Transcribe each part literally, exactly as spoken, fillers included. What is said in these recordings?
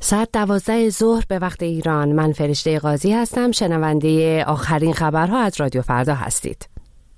ساعت دوازده ظهر به وقت ایران. من فرشته قاضی هستم. شنونده آخرین خبرها از رادیو فردا هستید.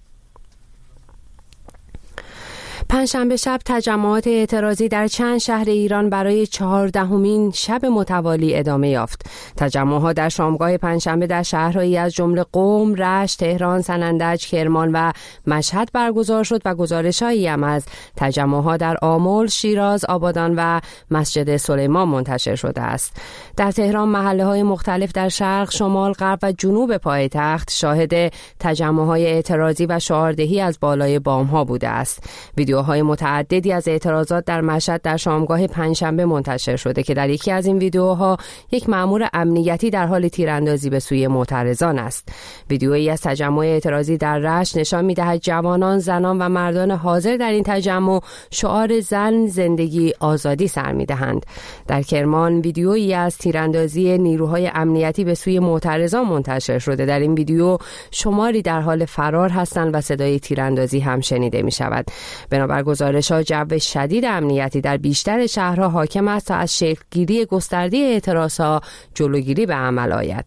پنجشنبه شب تجمعات اعتراضی در چند شهر ایران برای چهاردهمین شب متوالی ادامه یافت. تجمعات در شامگاه پنجشنبه در شهرهایی از جمله قم، رشت، تهران، سنندج، کرمان و مشهد برگزار شد و گزارش‌هایی هم از تجمعات در آمل، شیراز، آبادان و مسجد سلیمان منتشر شده است. در تهران محله‌های مختلف در شرق، شمال، غرب و جنوب پایتخت شاهد تجمعات اعتراضی و شعاردهی از بالای بام‌ها بوده است. ویدیوهای متعددی از اعتراضات در مشهد در شامگاه پنجشنبه منتشر شده که در یکی از این ویدیوها یک مأمور امنیتی در حال تیراندازی به سوی معترضان است. ویدیویی از تجمع اعتراضی در رشت نشان می‌دهد جوانان، زنان و مردان حاضر در این تجمع شعار زن، زندگی، آزادی سر می‌دهند. در کرمان ویدیویی از تیراندازی نیروهای امنیتی به سوی معترضان منتشر شده. در این ویدیو شماری در حال فرار هستند و صدای تیراندازی هم شنیده می‌شود. بنابر گزارش‌ها جو شدید امنیتی در بیشتر شهرها حاکم است تا از شکل‌گیری گسترده اعتراضها جلوگیری به عمل آید.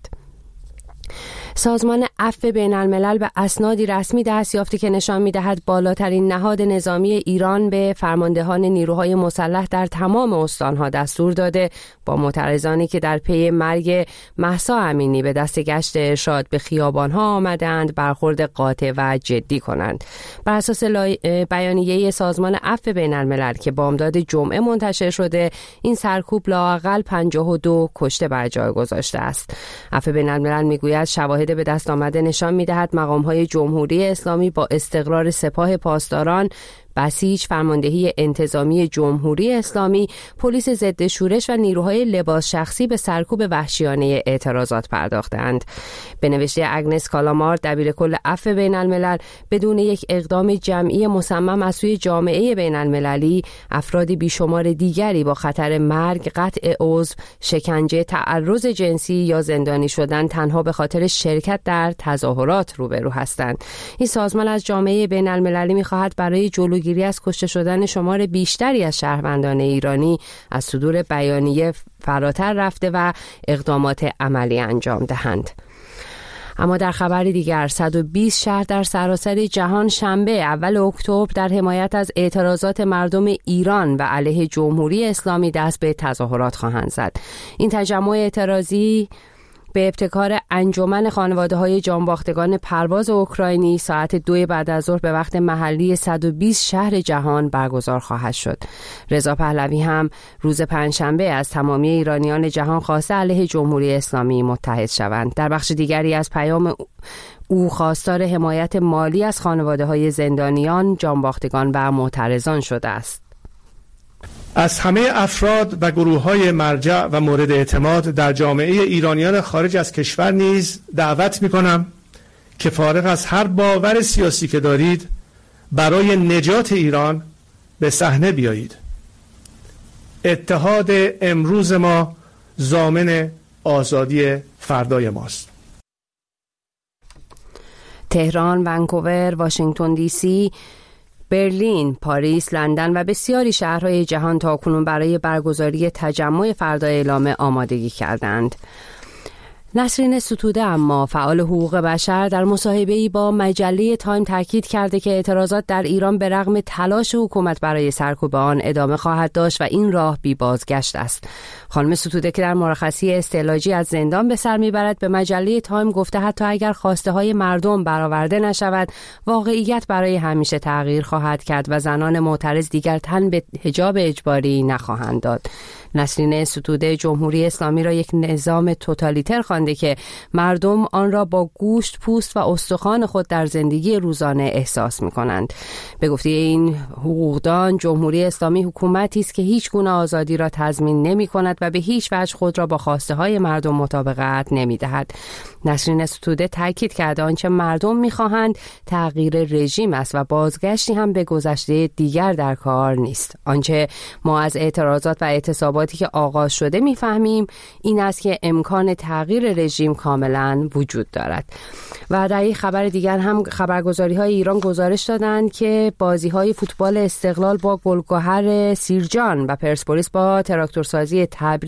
سازمان عفو بین الملل به اسنادی رسمی دست یافته که نشان می‌دهد بالاترین نهاد نظامی ایران به فرماندهان نیروهای مسلح در تمام استانها دستور داده با معترضانی که در پی مرگ مهسا امینی به دست گشت ارشاد به خیابان‌ها آمدند برخورد قاطع و جدی کنند. بر اساس بیانیه سازمان عفو بین الملل که بامداد جمعه منتشر شده، این سرکوب لااقل پنجاه و دو کشته بر جای گذاشته است. عفو بین الملل میگوید شواهد به دست آمده نشان می‌دهد مقام‌های جمهوری اسلامی با استقرار سپاه پاسداران، بسیج، فرماندهی انتظامی جمهوری اسلامی، پلیس ضد شورش و نیروهای لباس شخصی به سرکوب وحشیانه اعتراضات پرداختند. به نوشته اگنس کالامار، دبیرکل عفو بین الملل، بدون یک اقدام جمعی مصمم از سوی جامعه بین المللی، افراد بیشمار دیگری با خطر مرگ، قطع عضو، شکنجه، تعرض جنسی یا زندانی شدن تنها به خاطر شرکت در تظاهرات روبرو هستند. این سازمان از جامعه بین المللی می‌خواهد برای جلو گیری از کشته شدن شمار بیشتری از شهروندان ایرانی از صدور بیانیه فراتر رفته و اقدامات عملی انجام دهند. اما در خبر دیگر، صد و بیست شهر در سراسر جهان شنبه اول اکتبر در حمایت از اعتراضات مردم ایران و علیه جمهوری اسلامی دست به تظاهرات خواهند زد. این تجمع اعتراضی به ابتکار انجمن خانواده‌های جانباختگان پرواز اوکراینی ساعت دو بعد از ظهر به وقت محلی صد و بیست شهر جهان برگزار خواهد شد. رضا پهلوی هم روز پنجشنبه از تمامی ایرانیان جهان خواسته علیه جمهوری اسلامی متحد شوند. در بخش دیگری از پیام او خواستار حمایت مالی از خانواده‌های زندانیان، جانباختگان و معترضان شده است. از همه افراد و گروه‌های مرجع و مورد اعتماد در جامعه ایرانیان خارج از کشور نیز دعوت می‌کنم که فارغ از هر باور سیاسی که دارید برای نجات ایران به صحنه بیایید. اتحاد امروز ما ضامن آزادی فردای ماست. تهران، ونکوور، واشنگتن دی سی، برلین، پاریس، لندن و بسیاری شهرهای جهان تاکنون برای برگزاری تجمع فردا اعلام آمادگی کردند. نسرین ستوده اما فعال حقوق بشر در مصاحبه‌ای با مجله تایم تاکید کرده که اعتراضات در ایران به رغم تلاش حکومت برای سرکوب آن ادامه خواهد داشت و این راه بی بازگشت است. خانم ستوده که در مرخصی استعلاجی از زندان به سر میبرد به مجله تایم گفته حتی اگر خواسته های مردم برآورده نشود، واقعیت برای همیشه تغییر خواهد کرد و زنان معترض دیگر تن به حجاب اجباری نخواهند داد. نسرین ستوده جمهوری اسلامی را یک نظام توتالیتر خوانده که مردم آن را با گوشت، پوست و استخوان خود در زندگی روزانه احساس می‌کنند. به گفته این حقوقدان، جمهوری اسلامی حکومتی است که هیچ گونه آزادی را تضمین نمی‌کند و به هیچ وجه خود را با خواسته‌های مردم مطابقت نمی‌دهد. نسرین ستوده تاکید کرده آنچه مردم می‌خواهند تغییر رژیم است و بازگشتی هم به گذشته دیگر در کار نیست. آنچه ما از اعتراضات و اعتصابات که آغاز شده میفهمیم این است که امکان تغییر رژیم کاملا وجود دارد. و در یک خبر دیگر هم خبرگزاری های ایران گزارش دادند که بازی های فوتبال استقلال با گلگهر سیرجان و پرسپولیس با تراکتورسازی تبریز